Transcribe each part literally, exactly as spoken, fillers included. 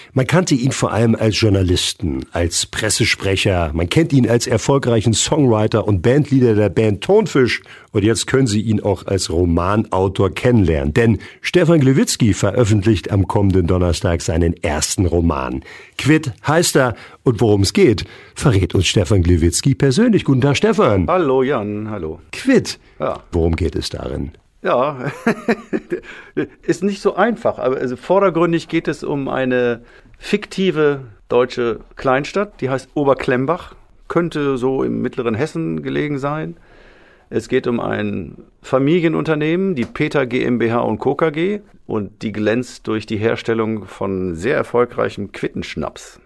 Man kannte ihn vor allem als Journalisten, als Pressesprecher. Man kennt ihn als erfolgreichen Songwriter und Bandleader der Band Tonfisch. Und jetzt können Sie ihn auch als Romanautor kennenlernen. Denn Stefan Glewicki veröffentlicht am kommenden Donnerstag seinen ersten Roman. Quid heißt er. Und worum es geht, verrät uns Stefan Glewicki persönlich. Guten Tag, Stefan. Hallo, Jan. Hallo. Quid. Ja. Worum geht es darin? Ja, ist nicht so einfach. Aber also vordergründig geht es um eine fiktive deutsche Kleinstadt, die heißt Oberklembach. Könnte so im mittleren Hessen gelegen sein. Es geht um ein Familienunternehmen, die Peter GmbH und Co. KG. Und die glänzt durch die Herstellung von sehr erfolgreichem Quittenschnaps.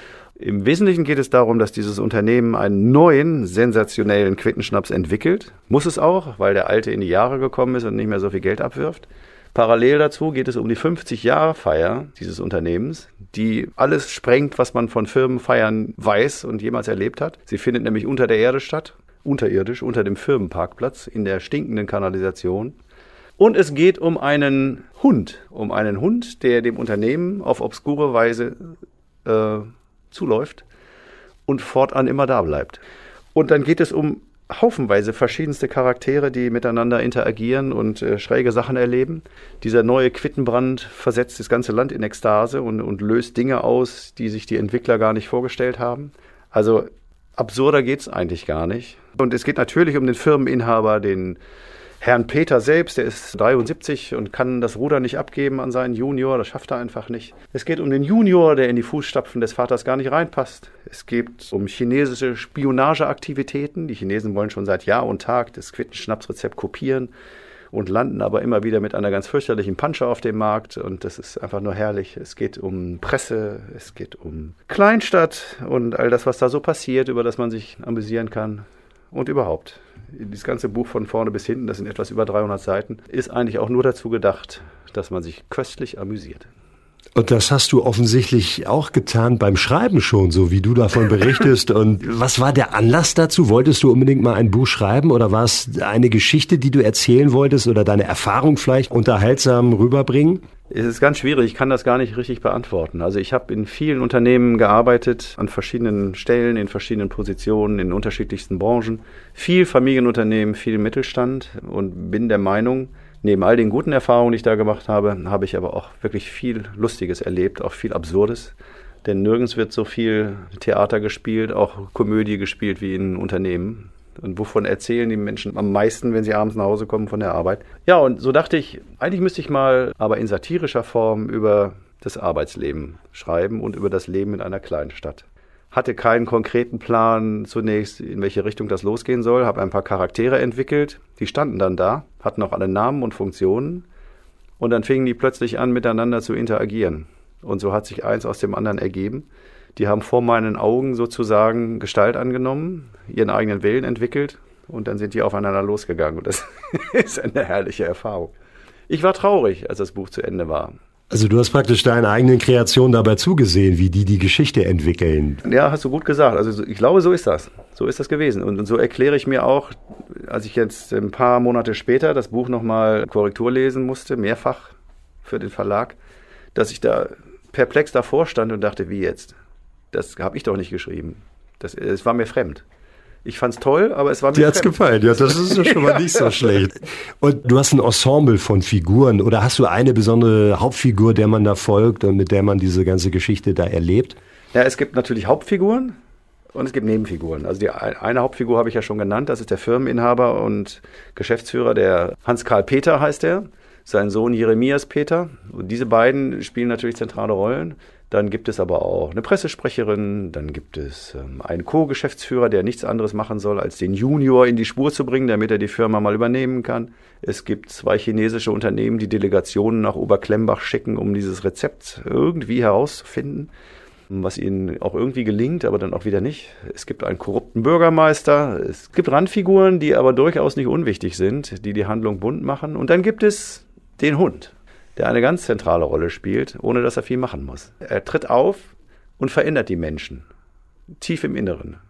Im Wesentlichen geht es darum, dass dieses Unternehmen einen neuen, sensationellen Quittenschnaps entwickelt. Muss es auch, weil der alte in die Jahre gekommen ist und nicht mehr so viel Geld abwirft. Parallel dazu geht es um die fünfzig-Jahre-Feier dieses Unternehmens, die alles sprengt, was man von Firmenfeiern weiß und jemals erlebt hat. Sie findet nämlich unter der Erde statt, unterirdisch, unter dem Firmenparkplatz, in der stinkenden Kanalisation. Und es geht um einen Hund, um einen Hund, der dem Unternehmen auf obskure Weise äh, zuläuft und fortan immer da bleibt. Und dann geht es um haufenweise verschiedenste Charaktere, die miteinander interagieren und äh, schräge Sachen erleben. Dieser neue Quittenbrand versetzt das ganze Land in Ekstase und, und löst Dinge aus, die sich die Entwickler gar nicht vorgestellt haben. Also absurder geht's eigentlich gar nicht. Und es geht natürlich um den Firmeninhaber, den Herrn Peter selbst, der ist dreiundsiebzig und kann das Ruder nicht abgeben an seinen Junior, das schafft er einfach nicht. Es geht um den Junior, der in die Fußstapfen des Vaters gar nicht reinpasst. Es geht um chinesische Spionageaktivitäten. Die Chinesen wollen schon seit Jahr und Tag das Quittenschnapsrezept kopieren und landen aber immer wieder mit einer ganz fürchterlichen Pansche auf dem Markt. Und das ist einfach nur herrlich. Es geht um Presse, es geht um Kleinstadt und all das, was da so passiert, über das man sich amüsieren kann und überhaupt. Das ganze Buch von vorne bis hinten, das sind etwas über dreihundert Seiten, ist eigentlich auch nur dazu gedacht, dass man sich köstlich amüsiert. Und das hast du offensichtlich auch getan beim Schreiben schon, so wie du davon berichtest. Und was war der Anlass dazu? Wolltest du unbedingt mal ein Buch schreiben oder war es eine Geschichte, die du erzählen wolltest oder deine Erfahrung vielleicht unterhaltsam rüberbringen? Es ist ganz schwierig, ich kann das gar nicht richtig beantworten. Also ich habe in vielen Unternehmen gearbeitet, an verschiedenen Stellen, in verschiedenen Positionen, in unterschiedlichsten Branchen. Viel Familienunternehmen, viel Mittelstand und bin der Meinung, neben all den guten Erfahrungen, die ich da gemacht habe, habe ich aber auch wirklich viel Lustiges erlebt, auch viel Absurdes. Denn nirgends wird so viel Theater gespielt, auch Komödie gespielt wie in Unternehmen. Und wovon erzählen die Menschen am meisten, wenn sie abends nach Hause kommen von der Arbeit? Ja, und so dachte ich, eigentlich müsste ich mal, aber in satirischer Form, über das Arbeitsleben schreiben und über das Leben in einer kleinen Stadt. Hatte keinen konkreten Plan zunächst, in welche Richtung das losgehen soll, habe ein paar Charaktere entwickelt, die standen dann da, hatten auch alle Namen und Funktionen und dann fingen die plötzlich an, miteinander zu interagieren. Und so hat sich eins aus dem anderen ergeben. Die haben vor meinen Augen sozusagen Gestalt angenommen, ihren eigenen Willen entwickelt und dann sind die aufeinander losgegangen. Und das ist eine herrliche Erfahrung. Ich war traurig, als das Buch zu Ende war. Also du hast praktisch deinen eigenen Kreationen dabei zugesehen, wie die die Geschichte entwickeln. Ja, hast du gut gesagt. Also ich glaube, so ist das. So ist das gewesen. Und, und so erkläre ich mir auch, als ich jetzt ein paar Monate später das Buch nochmal Korrektur lesen musste, mehrfach für den Verlag, dass ich da perplex davor stand und dachte, wie jetzt? Das habe ich doch nicht geschrieben. Das, es war mir fremd. Ich fand's toll, aber es war mir Dir hat's gefallen, ja, das ist ja schon mal nicht so schlecht. Und du hast ein Ensemble von Figuren oder hast du eine besondere Hauptfigur, der man da folgt und mit der man diese ganze Geschichte da erlebt? Ja, es gibt natürlich Hauptfiguren und es gibt Nebenfiguren. Also die eine Hauptfigur habe ich ja schon genannt, das ist der Firmeninhaber und Geschäftsführer, der Hans-Karl Peter heißt er, sein Sohn Jeremias Peter. Und diese beiden spielen natürlich zentrale Rollen. Dann gibt es aber auch eine Pressesprecherin, dann gibt es ähm, einen Co-Geschäftsführer, der nichts anderes machen soll, als den Junior in die Spur zu bringen, damit er die Firma mal übernehmen kann. Es gibt zwei chinesische Unternehmen, die Delegationen nach Oberklembach schicken, um dieses Rezept irgendwie herauszufinden, was ihnen auch irgendwie gelingt, aber dann auch wieder nicht. Es gibt einen korrupten Bürgermeister, es gibt Randfiguren, die aber durchaus nicht unwichtig sind, die die Handlung bunt machen. Und dann gibt es den Hund, der eine ganz zentrale Rolle spielt, ohne dass er viel machen muss. Er tritt auf und verändert die Menschen, tief im Inneren.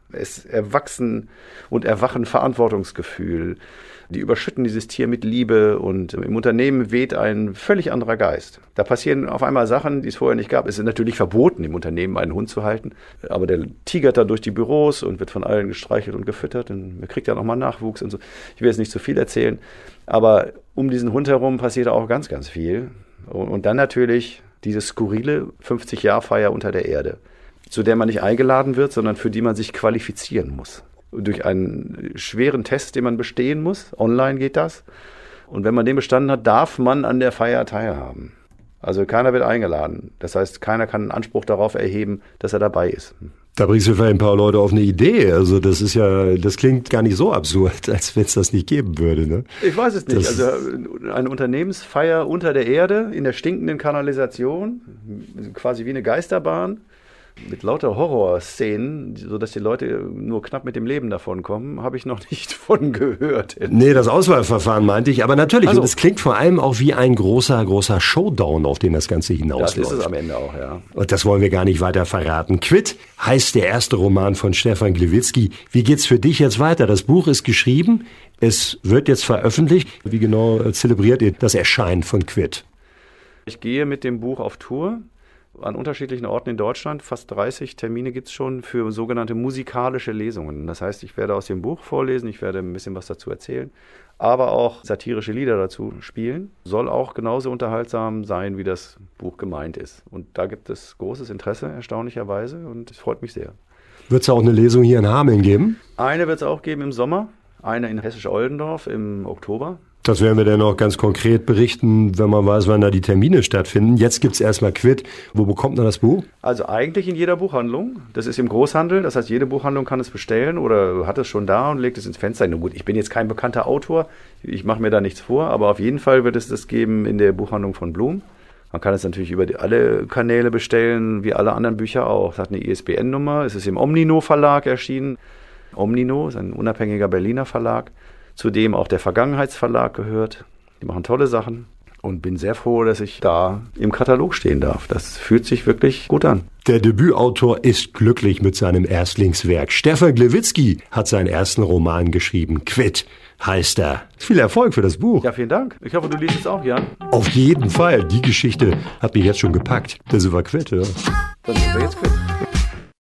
Es erwachsen und erwachen Verantwortungsgefühl. Die überschütten dieses Tier mit Liebe und im Unternehmen weht ein völlig anderer Geist. Da passieren auf einmal Sachen, die es vorher nicht gab. Es ist natürlich verboten, im Unternehmen einen Hund zu halten, aber der tigert da durch die Büros und wird von allen gestreichelt und gefüttert und man kriegt ja nochmal Nachwuchs und so. Ich will jetzt nicht zu viel erzählen, aber um diesen Hund herum passiert auch ganz, ganz viel. Und dann natürlich diese skurrile fünfzig-Jahr-Feier unter der Erde, zu der man nicht eingeladen wird, sondern für die man sich qualifizieren muss. Durch einen schweren Test, den man bestehen muss. Online geht das. Und wenn man den bestanden hat, darf man an der Feier teilhaben. Also keiner wird eingeladen. Das heißt, keiner kann einen Anspruch darauf erheben, dass er dabei ist. Da bringst du vielleicht ein paar Leute auf eine Idee. Also das ist ja, das klingt gar nicht so absurd, als wenn es das nicht geben würde, ne? Ich weiß es nicht. Das also eine Unternehmensfeier unter der Erde, in der stinkenden Kanalisation, quasi wie eine Geisterbahn, mit lauter Horrorszenen, sodass die Leute nur knapp mit dem Leben davon kommen, habe ich noch nicht von gehört. Nee, das Auswahlverfahren meinte ich, aber natürlich, also, und es klingt vor allem auch wie ein großer, großer Showdown, auf den das Ganze hinausläuft. Das ist es am Ende auch, ja. Und das wollen wir gar nicht weiter verraten. Quit heißt der erste Roman von Stefan Gliwitzki. Wie geht's für dich jetzt weiter? Das Buch ist geschrieben, es wird jetzt veröffentlicht. Wie genau zelebriert ihr das Erscheinen von Quit? Ich gehe mit dem Buch auf Tour. An unterschiedlichen Orten in Deutschland, fast dreißig Termine gibt es schon für sogenannte musikalische Lesungen. Das heißt, ich werde aus dem Buch vorlesen, ich werde ein bisschen was dazu erzählen, aber auch satirische Lieder dazu spielen. Soll auch genauso unterhaltsam sein, wie das Buch gemeint ist. Und da gibt es großes Interesse, erstaunlicherweise, und es freut mich sehr. Wird es auch eine Lesung hier in Hameln geben? Eine wird es auch geben im Sommer, eine in Hessisch-Oldendorf im Oktober. Das werden wir dann auch ganz konkret berichten, wenn man weiß, wann da die Termine stattfinden. Jetzt gibt's erstmal Quit. Wo bekommt man das Buch? Also eigentlich in jeder Buchhandlung. Das ist im Großhandel. Das heißt, jede Buchhandlung kann es bestellen oder hat es schon da und legt es ins Fenster. Na gut, ich bin jetzt kein bekannter Autor. Ich mache mir da nichts vor. Aber auf jeden Fall wird es das geben in der Buchhandlung von Blum. Man kann es natürlich über die, alle Kanäle bestellen, wie alle anderen Bücher auch. Es hat eine I S B N-Nummer. Es ist im Omnino Verlag erschienen. Omnino ist ein unabhängiger Berliner Verlag, zu dem auch der Vergangenheitsverlag gehört. Die machen tolle Sachen und bin sehr froh, dass ich da im Katalog stehen darf. Das fühlt sich wirklich gut an. Der Debütautor ist glücklich mit seinem Erstlingswerk. Stefan Gliwitzki hat seinen ersten Roman geschrieben. Quit heißt er. Viel Erfolg für das Buch. Ja, vielen Dank. Ich hoffe, du liest es auch, Jan. Auf jeden Fall. Die Geschichte hat mich jetzt schon gepackt. Das war Quit, ja. Dann sind wir jetzt Quit.